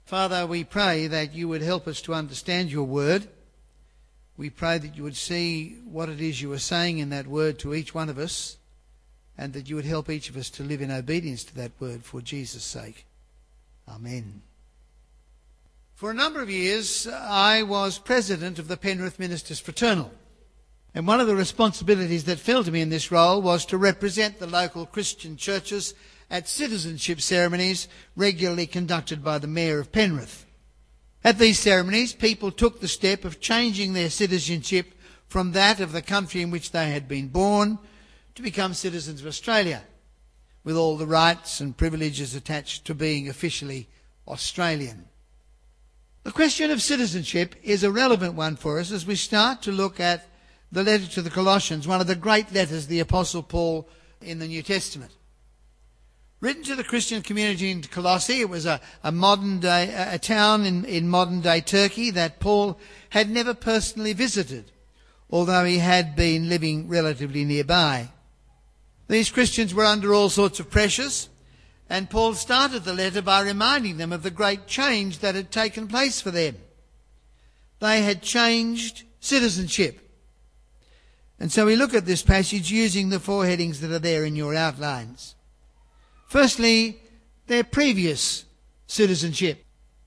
Father, we pray that you would help us to understand your word. We pray that you would see what it is you are saying in that word to each one of us, and that you would help each of us to live in obedience to that word for Jesus' sake. Amen. For a number of years, I was president of the Penrith Ministers Fraternal. And one of the responsibilities that fell to me in this role was to represent the local Christian churches at citizenship ceremonies regularly conducted by the Mayor of Penrith. At these ceremonies, people took the step of changing their citizenship from that of the country in which they had been born to become citizens of Australia, with all the rights and privileges attached to being officially Australian. The question of citizenship is a relevant one for us as we start to look at the letter to the Colossians, one of the great letters of the Apostle Paul in the New Testament. Written to the Christian community in Colossae, it was a town in modern-day Turkey that Paul had never personally visited, although he had been living relatively nearby. These Christians were under all sorts of pressures, and Paul started the letter by reminding them of the great change that had taken place for them. They had changed citizenship. And so we look at this passage using the four headings that are there in your outlines. Firstly, their previous citizenship.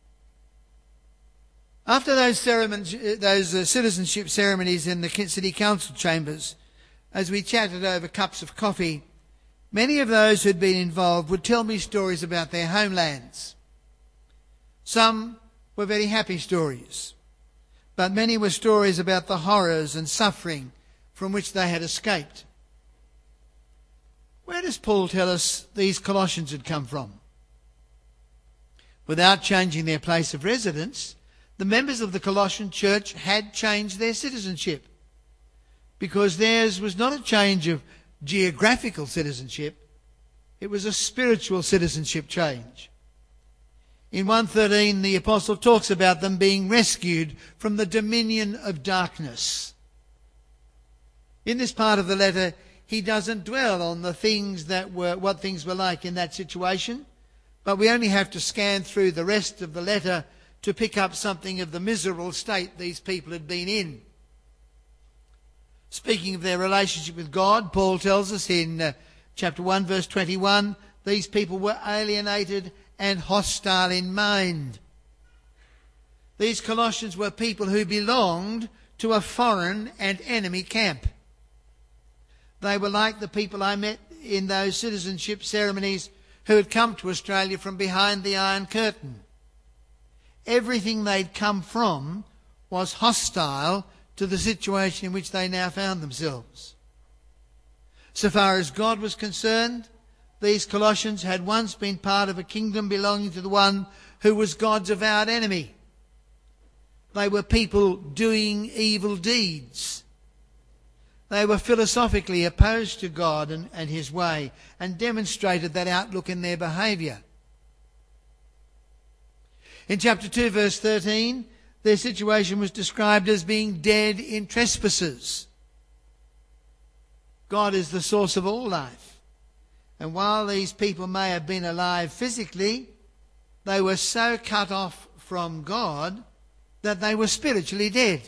After those citizenship ceremonies in the city council chambers, as we chatted over cups of coffee, many of those who'd been involved would tell me stories about their homelands. Some were very happy stories, but many were stories about the horrors and suffering from which they had escaped. Where does Paul tell us these Colossians had come from? Without changing their place of residence, the members of the Colossian church had changed their citizenship, because theirs was not a change of geographical citizenship, it was a spiritual citizenship change. In 1:13, the apostle talks about them being rescued from the dominion of darkness. In this part of the letter, he doesn't dwell on what things were like in that situation, but we only have to scan through the rest of the letter to pick up something of the miserable state these people had been in. Speaking of their relationship with God, Paul tells us in chapter 1, verse 21, these people were alienated and hostile in mind. These Colossians were people who belonged to a foreign and enemy camp. They were like the people I met in those citizenship ceremonies who had come to Australia from behind the Iron Curtain. Everything they'd come from was hostile to the situation in which they now found themselves. So far as God was concerned, these Colossians had once been part of a kingdom belonging to the one who was God's avowed enemy. They were people doing evil deeds. They were philosophically opposed to God and his way, and demonstrated that outlook in their behaviour. In chapter 2, verse 13, their situation was described as being dead in trespasses. God is the source of all life. And while these people may have been alive physically, they were so cut off from God that they were spiritually dead.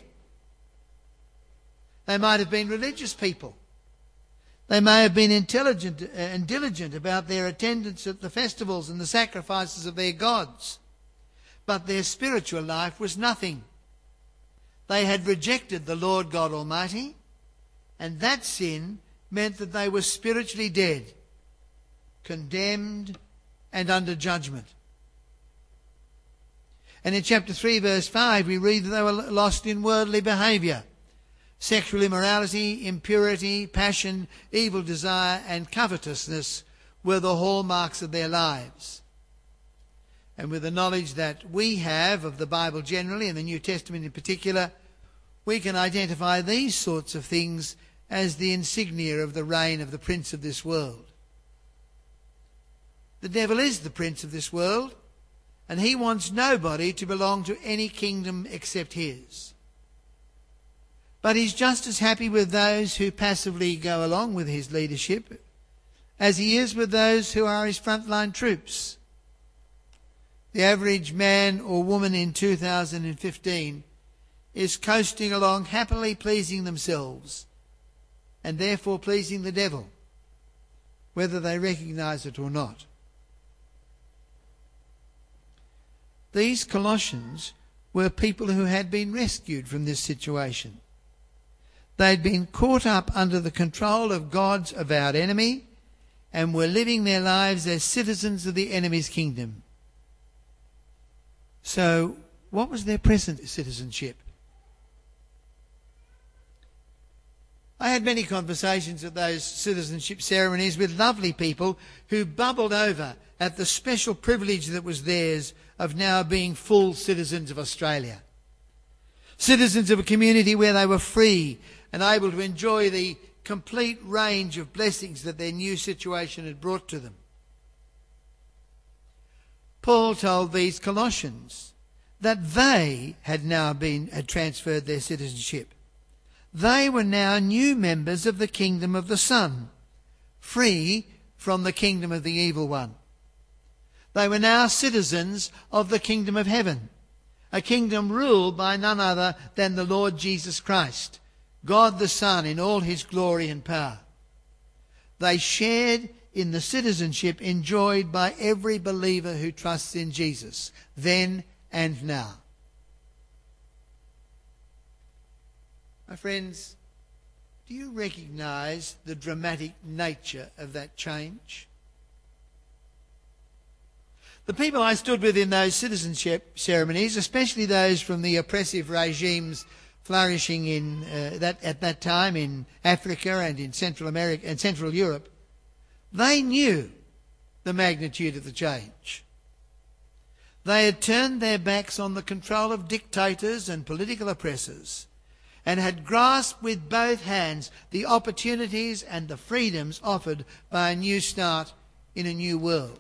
They might have been religious people. They may have been intelligent and diligent about their attendance at the festivals and the sacrifices of their gods. But their spiritual life was nothing. They had rejected the Lord God Almighty, and that sin meant that they were spiritually dead, condemned and under judgment. And in chapter 3, verse 5, we read that they were lost in worldly behaviour. Sexual immorality, impurity, passion, evil desire and covetousness were the hallmarks of their lives. And with the knowledge that we have of the Bible generally and the New Testament in particular, we can identify these sorts of things as the insignia of the reign of the prince of this world. The devil is the prince of this world, and he wants nobody to belong to any kingdom except his. But he's just as happy with those who passively go along with his leadership as he is with those who are his frontline troops. The average man or woman in 2015 is coasting along happily pleasing themselves and therefore pleasing the devil, whether they recognise it or not. These Colossians were people who had been rescued from this situation. They'd been caught up under the control of God's avowed enemy and were living their lives as citizens of the enemy's kingdom. So, what was their present citizenship? I had many conversations at those citizenship ceremonies with lovely people who bubbled over at the special privilege that was theirs of now being full citizens of Australia. Citizens of a community where they were free and able to enjoy the complete range of blessings that their new situation had brought to them. Paul told these Colossians that they had transferred their citizenship. They were now new members of the kingdom of the Son, free from the kingdom of the evil one. They were now citizens of the kingdom of heaven, a kingdom ruled by none other than the Lord Jesus Christ, God the Son in all his glory and power. They shared in the citizenship enjoyed by every believer who trusts in Jesus, then and now. My friends, do you recognise the dramatic nature of that change? The people I stood with in those citizenship ceremonies, especially those from the oppressive regimes flourishing at that time in Africa and in Central America and Central Europe, they knew the magnitude of the change. They had turned their backs on the control of dictators and political oppressors and had grasped with both hands the opportunities and the freedoms offered by a new start in a new world.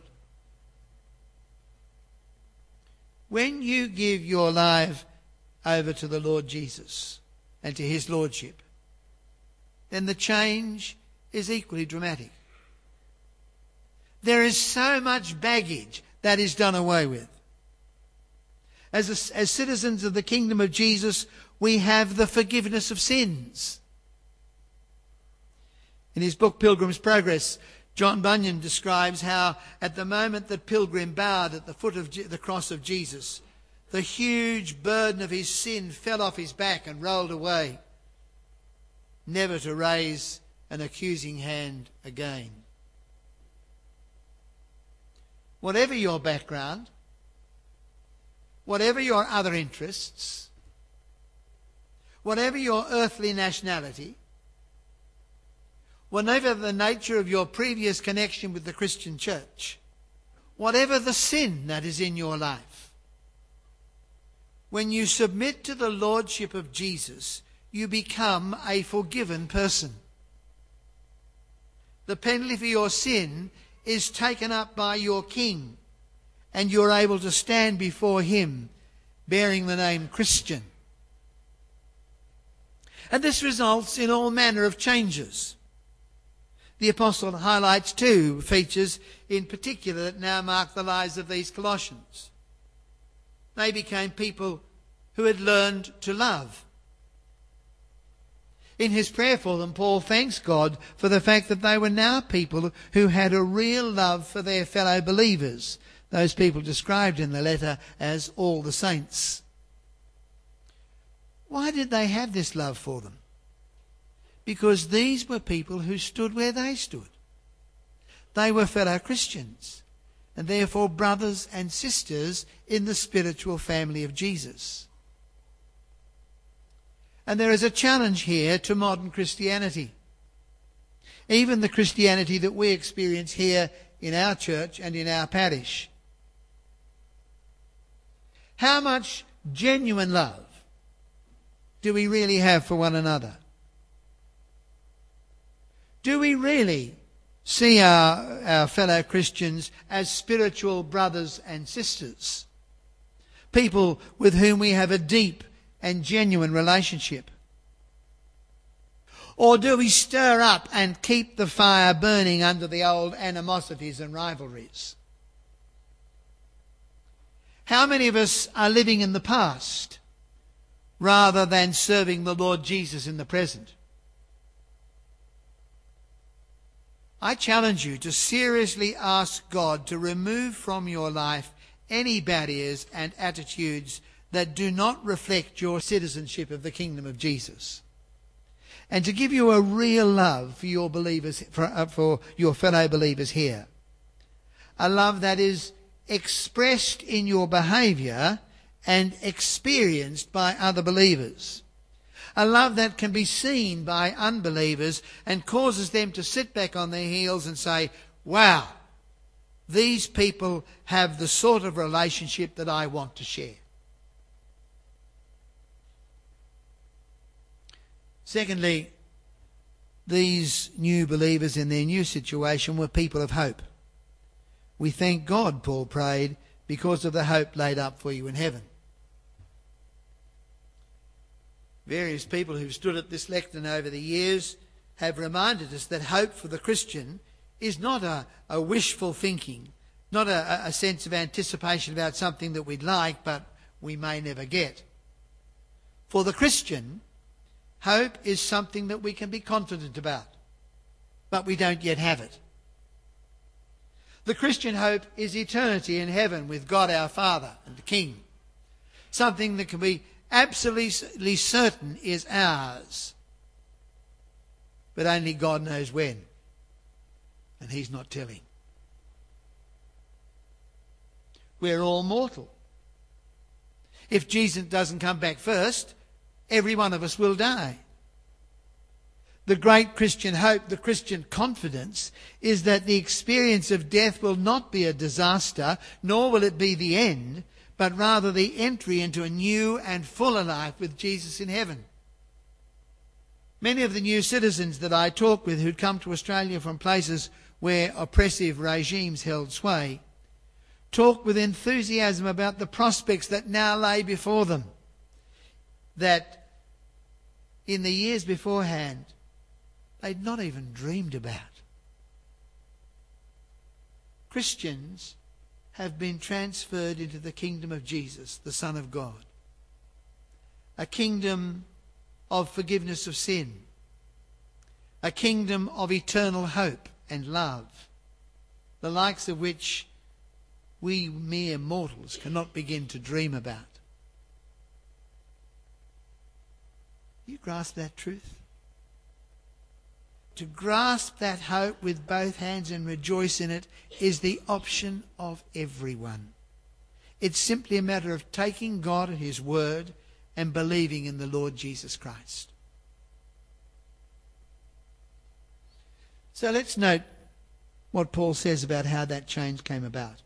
When you give your life over to the Lord Jesus and to his lordship, then the change is equally dramatic. There is so much baggage that is done away with. As citizens of the kingdom of Jesus, we have the forgiveness of sins. In his book Pilgrim's Progress, John Bunyan describes how at the moment that Pilgrim bowed at the foot of the cross of Jesus, the huge burden of his sin fell off his back and rolled away, never to raise an accusing hand again. Whatever your background, whatever your other interests, whatever your earthly nationality, whatever the nature of your previous connection with the Christian church, whatever the sin that is in your life, when you submit to the lordship of Jesus, you become a forgiven person. The penalty for your sin is taken up by your King, and you're able to stand before him bearing the name Christian. And this results in all manner of changes. The apostle highlights two features in particular that now mark the lives of these Colossians. They became people who had learned to love. In his prayer for them, Paul thanks God for the fact that they were now people who had a real love for their fellow believers, those people described in the letter as all the saints. Why did they have this love for them? Because these were people who stood where they stood. They were fellow Christians, and therefore brothers and sisters in the spiritual family of Jesus. And there is a challenge here to modern Christianity. Even the Christianity that we experience here in our church and in our parish. How much genuine love do we really have for one another? Do we really see our fellow Christians as spiritual brothers and sisters? People with whom we have a deep and genuine relationship? Or do we stir up and keep the fire burning under the old animosities and rivalries? How many of us are living in the past rather than serving the Lord Jesus in the present? I challenge you to seriously ask God to remove from your life any barriers and attitudes that do not reflect your citizenship of the kingdom of Jesus, and to give you a real love for your believers, for your fellow believers here. A love that is expressed in your behaviour and experienced by other believers. A love that can be seen by unbelievers and causes them to sit back on their heels and say, wow, these people have the sort of relationship that I want to share. Secondly, these new believers in their new situation were people of hope. We thank God, Paul prayed, because of the hope laid up for you in heaven. Various people who've stood at this lectern over the years have reminded us that hope for the Christian is not a wishful thinking, not a sense of anticipation about something that we'd like but we may never get. For the Christian, hope is something that we can be confident about, but we don't yet have it. The Christian hope is eternity in heaven with God our Father and the King, something that can be absolutely certain is ours, but only God knows when, and He's not telling. We're all mortal. If Jesus doesn't come back first, every one of us will die. The great Christian hope, the Christian confidence, is that the experience of death will not be a disaster, nor will it be the end, but rather the entry into a new and fuller life with Jesus in heaven. Many of the new citizens that I talk with who'd come to Australia from places where oppressive regimes held sway talk with enthusiasm about the prospects that now lay before them, that in the years beforehand they'd not even dreamed about. Christians have been transferred into the kingdom of Jesus, the Son of God. A kingdom of forgiveness of sin. A kingdom of eternal hope and love, the likes of which we mere mortals cannot begin to dream about. Do you grasp that truth? To grasp that hope with both hands and rejoice in it is the option of everyone. It's simply a matter of taking God at His word and believing in the Lord Jesus Christ. So let's note what Paul says about how that change came about.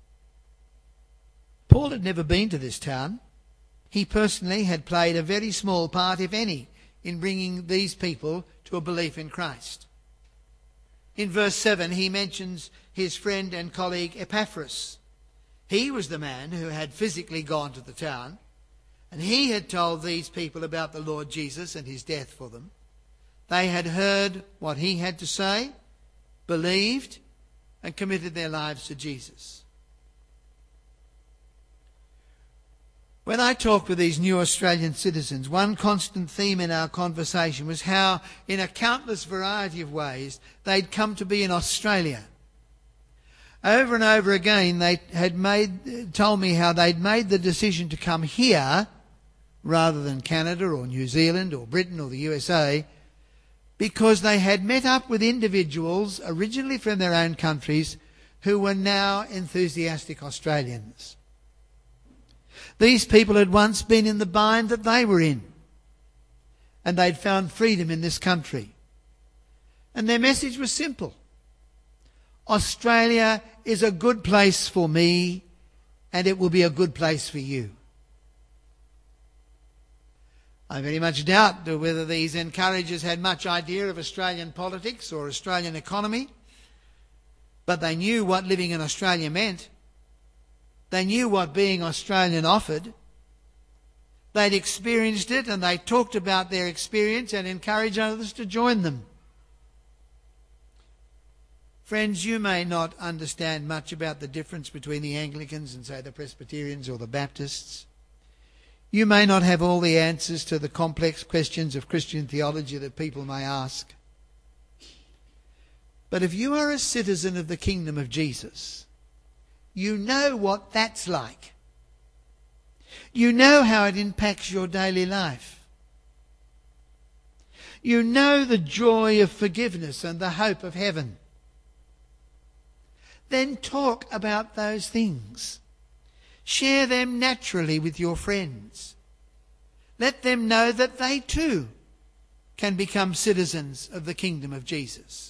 Paul had never been to this town. He personally had played a very small part, if any, in bringing these people to a belief in Christ. In verse 7, he mentions his friend and colleague Epaphras. He was the man who had physically gone to the town, and he had told these people about the Lord Jesus and his death for them. They had heard what he had to say, believed, and committed their lives to Jesus. When I talked with these new Australian citizens, one constant theme in our conversation was how, in a countless variety of ways, they'd come to be in Australia. Over and over again, they had told me how they'd made the decision to come here rather than Canada or New Zealand or Britain or the USA because they had met up with individuals originally from their own countries who were now enthusiastic Australians. These people had once been in the bind that they were in, and they'd found freedom in this country. And their message was simple. Australia is a good place for me, and it will be a good place for you. I very much doubt whether these encouragers had much idea of Australian politics or Australian economy, but they knew what living in Australia meant. They knew what being Australian offered. They'd experienced it, and they talked about their experience and encouraged others to join them. Friends, you may not understand much about the difference between the Anglicans and, say, the Presbyterians or the Baptists. You may not have all the answers to the complex questions of Christian theology that people may ask. But if you are a citizen of the kingdom of Jesus, you know what that's like. You know how it impacts your daily life. You know the joy of forgiveness and the hope of heaven. Then talk about those things. Share them naturally with your friends. Let them know that they too can become citizens of the kingdom of Jesus.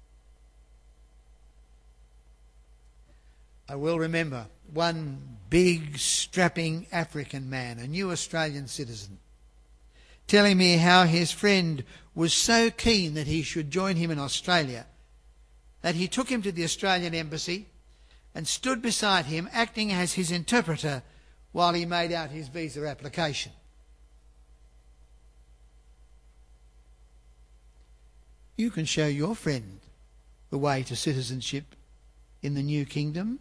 I will remember one big, strapping African man, a new Australian citizen, telling me how his friend was so keen that he should join him in Australia that he took him to the Australian embassy and stood beside him, acting as his interpreter while he made out his visa application. You can show your friend the way to citizenship in the new kingdom.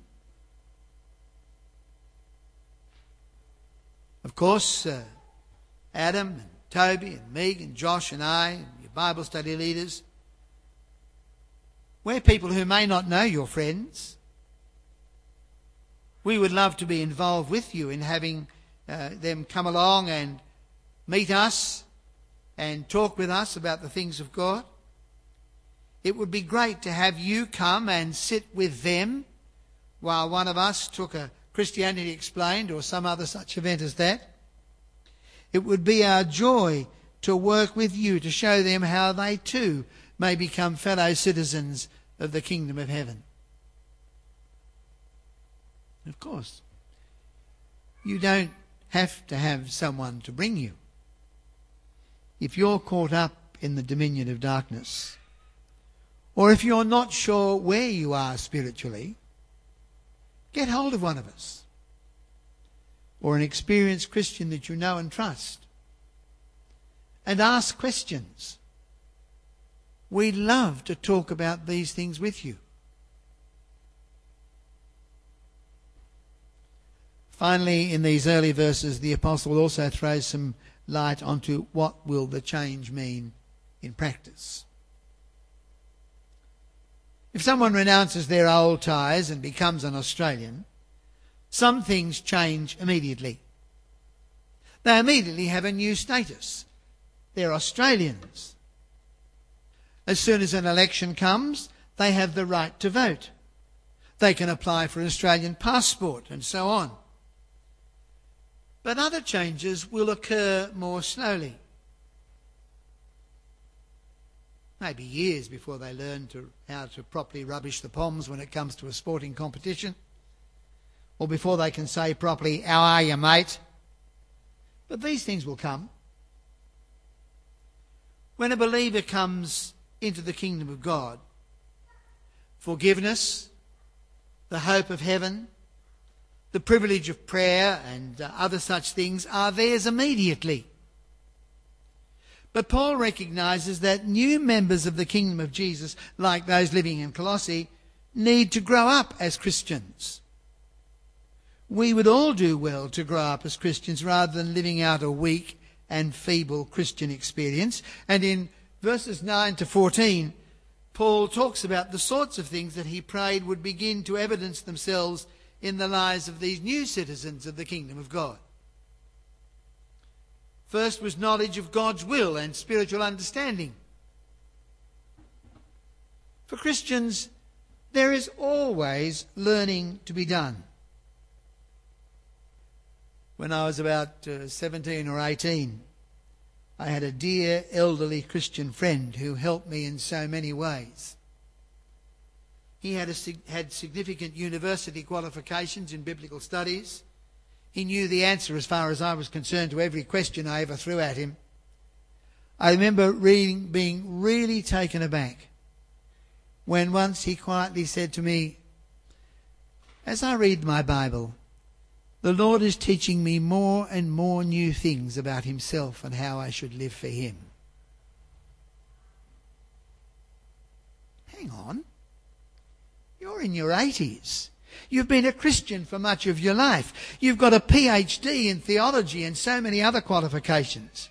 Of course, Adam and Toby and Meg and Josh and I, your Bible study leaders, we're people who may not know your friends. We would love to be involved with you in having them come along and meet us and talk with us about the things of God. It would be great to have you come and sit with them while one of us took a Christianity Explained or some other such event as that. It would be our joy to work with you to show them how they too may become fellow citizens of the kingdom of heaven. Of course, you don't have to have someone to bring you. If you're caught up in the dominion of darkness, or if you're not sure where you are spiritually, get hold of one of us, or an experienced Christian that you know and trust, and ask questions. We'd love to talk about these things with you. Finally, in these early verses, the apostle also throws some light onto what will the change mean in practice. If someone renounces their old ties and becomes an Australian, some things change immediately. They immediately have a new status. They're Australians. As soon as an election comes, they have the right to vote. They can apply for an Australian passport and so on. But other changes will occur more slowly. Maybe years before they learn how to properly rubbish the poms when it comes to a sporting competition, or before they can say properly, "How are you, mate?" But these things will come. When a believer comes into the kingdom of God, forgiveness, the hope of heaven, the privilege of prayer and other such things are theirs immediately. But Paul recognises that new members of the kingdom of Jesus, like those living in Colossae, need to grow up as Christians. We would all do well to grow up as Christians rather than living out a weak and feeble Christian experience. And in verses 9 to 14, Paul talks about the sorts of things that he prayed would begin to evidence themselves in the lives of these new citizens of the kingdom of God. First was knowledge of God's will and spiritual understanding. For Christians, there is always learning to be done. When I was about 17 or 18, I had a dear elderly Christian friend who helped me in so many ways. He had significant university qualifications in biblical studies. He knew the answer, as far as I was concerned, to every question I ever threw at him. I remember being really taken aback when once he quietly said to me, "As I read my Bible, the Lord is teaching me more and more new things about himself and how I should live for him." Hang on. You're in your 80s. You've been a Christian for much of your life. You've got a PhD in theology and so many other qualifications.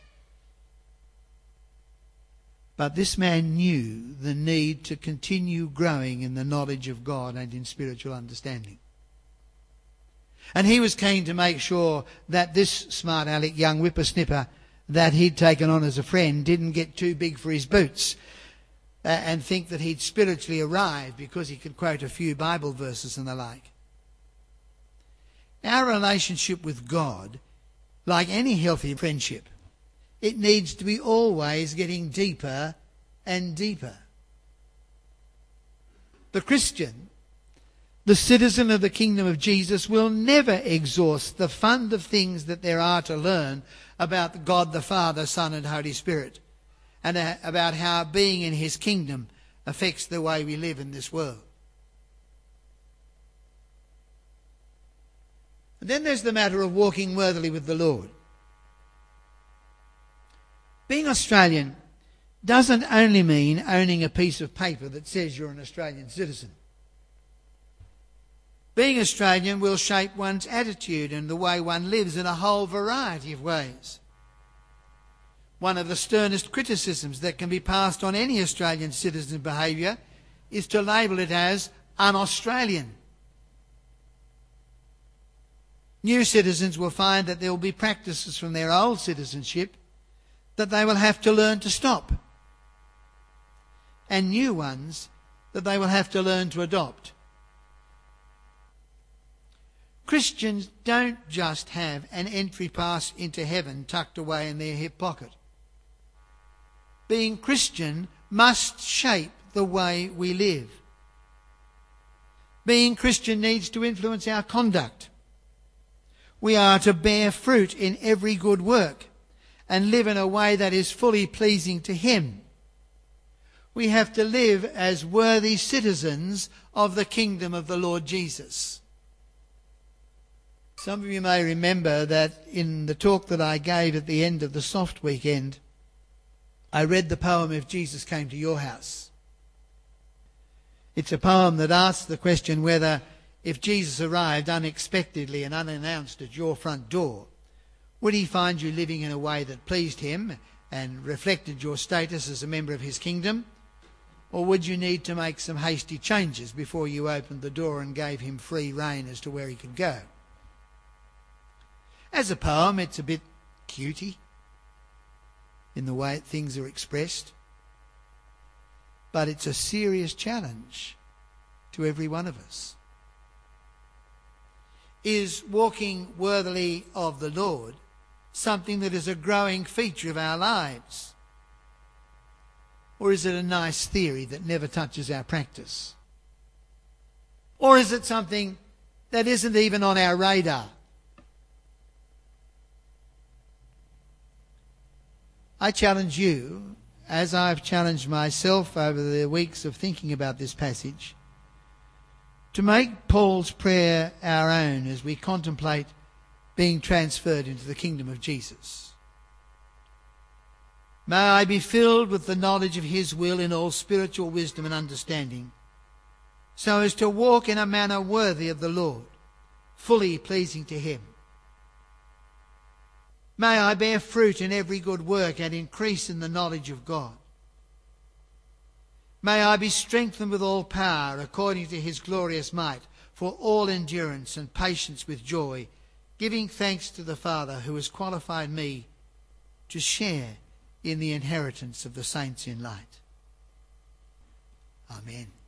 But this man knew the need to continue growing in the knowledge of God and in spiritual understanding. And he was keen to make sure that this smart aleck young whippersnipper that he'd taken on as a friend didn't get too big for his boots and think that he'd spiritually arrived because he could quote a few Bible verses and the like. Our relationship with God, like any healthy friendship, it needs to be always getting deeper and deeper. The Christian, the citizen of the kingdom of Jesus, will never exhaust the fund of things that there are to learn about God the Father, Son and Holy Spirit, and about how being in his kingdom affects the way we live in this world. And then there's the matter of walking worthily with the Lord. Being Australian doesn't only mean owning a piece of paper that says you're an Australian citizen. Being Australian will shape one's attitude and the way one lives in a whole variety of ways. One of the sternest criticisms that can be passed on any Australian citizen's behaviour is to label it as un-Australian. New citizens will find that there will be practices from their old citizenship that they will have to learn to stop, and new ones that they will have to learn to adopt. Christians don't just have an entry pass into heaven tucked away in their hip pocket. Being Christian must shape the way we live. Being Christian needs to influence our conduct. We are to bear fruit in every good work and live in a way that is fully pleasing to him. We have to live as worthy citizens of the kingdom of the Lord Jesus. Some of you may remember that in the talk that I gave at the end of the Soft Weekend, I read the poem If Jesus Came to Your House. It's a poem that asks the question whether if Jesus arrived unexpectedly and unannounced at your front door, would he find you living in a way that pleased him and reflected your status as a member of his kingdom? Or would you need to make some hasty changes before you opened the door and gave him free rein as to where he could go? As a poem, it's a bit cutie in the way things are expressed, but it's a serious challenge to every one of us. Is walking worthily of the Lord something that is a growing feature of our lives? Or is it a nice theory that never touches our practice? Or is it something that isn't even on our radar? I challenge you, as I've challenged myself over the weeks of thinking about this passage, to make Paul's prayer our own as we contemplate being transferred into the kingdom of Jesus. May I be filled with the knowledge of his will in all spiritual wisdom and understanding, so as to walk in a manner worthy of the Lord, fully pleasing to him. May I bear fruit in every good work and increase in the knowledge of God. May I be strengthened with all power according to his glorious might, for all endurance and patience with joy, giving thanks to the Father who has qualified me to share in the inheritance of the saints in light. Amen.